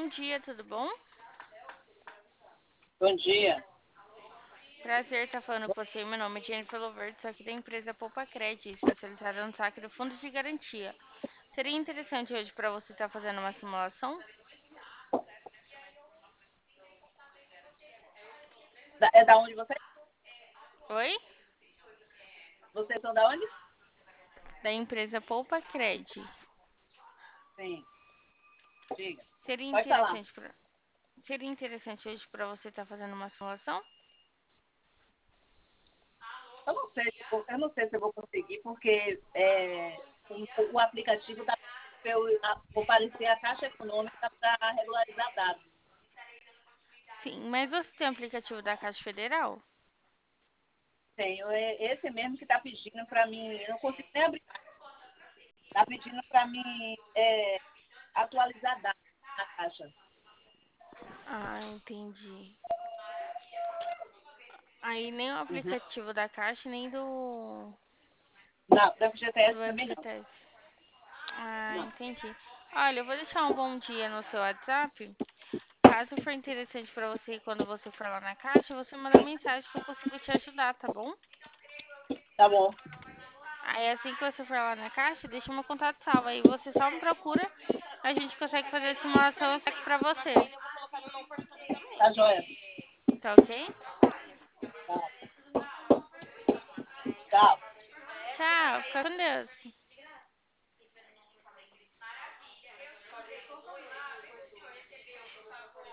Bom dia, tudo bom? Bom dia. Prazer estar falando com você. Meu nome é Jennifer Lovert, sou aqui da empresa Poupa Cred, especializada no saque do fundo de garantia. Seria interessante hoje para você estar fazendo uma simulação? É da onde você? Oi? Vocês são da onde? Da empresa Poupa Cred. Sim, diga. Seria Pode falar. interessante para Seria interessante hoje para você estar fazendo uma simulação? Eu não sei se eu vou conseguir, porque o aplicativo dá para eu aparecer a Caixa Econômica para regularizar dados. Sim, mas você tem o aplicativo da Caixa Federal? Tenho esse mesmo que está pedindo para mim, eu não consigo nem abrir. Está pedindo para mim atualizar dados na Caixa. Ah, entendi. Aí nem o Uhum. aplicativo da Caixa, nem Não, do do FGTS também não. FGTS. Ah, Não. entendi. Olha, eu vou deixar um bom dia no seu WhatsApp. Caso for interessante para você, quando você for lá na caixa, você manda mensagem que eu consigo te ajudar, tá bom? Tá bom. Aí assim que você for lá na caixa, deixa meu contato salvo. Aí você só me procura, a gente consegue fazer a simulação eu saco pra você. Tá joia. Tá ok? Tá. Tchau. Tchau, fica com Deus.